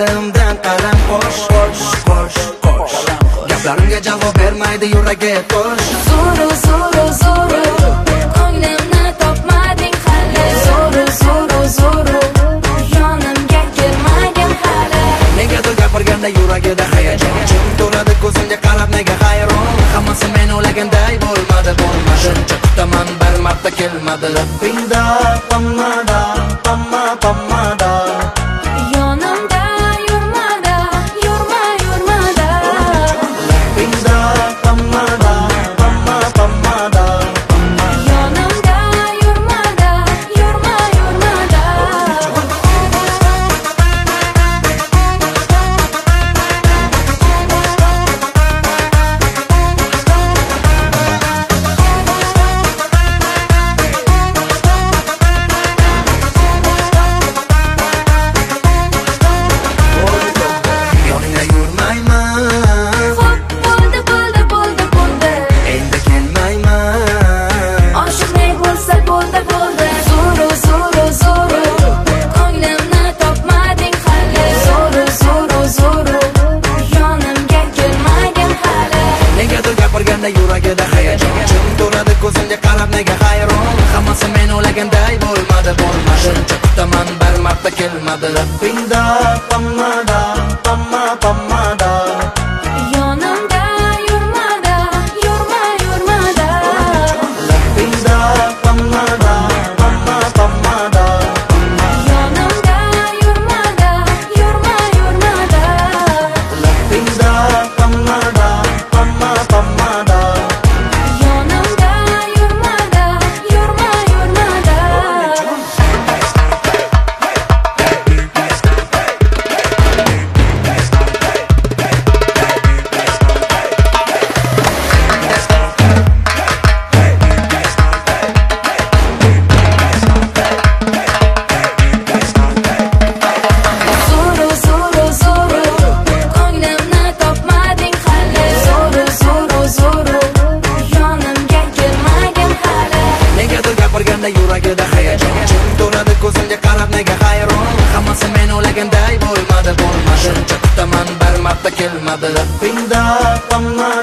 dilimdan qalam qo'sh gaplarimga javob bermaydi yuragi to'sh. Zo'ru ko'nglimni topmading hali. Zo'ru yonimga kelmagin hali. Negadir gapirganda yuragida hayajon, jim to'ladi ko'zimga qarab nega hayron. Hammasi men o'ylaganday bo'lmadi. Shuncha kutaman bir marta kelmadi. Labbingda pammada Yonimda yurmada labbingda pammada Yonimda yurmada yoningda yurmayman. Bo'ldi Endi kelmayman. Oshiqmay bo'lsa bo'ldi. Zo'ru ko'nglimni topmading hali. Zo'ru yonimga kelmagin hali. Negadir gapirganda yuragida hayajon, jim to'ladi ko'zimga qarab nega hayron. Hammasi men o'ylaganday bo'lmadi. Shuncha kutaman bir marta kelmadi. Labbingda pammada Yonimda yurmada labbingda pammada Yonimda yurmada labbingda pammada Yonimda yurmada Zo'ru ko'nglimni topmading hali. Zo'ru yonimga kelmagin hali. Negadir gapirganda yuragida hayajon, jim to'ladi ko'zimga qarab nega hayron. Hammasi men o'ylaganday bo'lmadi. Shuncha kutaman bir marta kelmadi. Labbingda pammada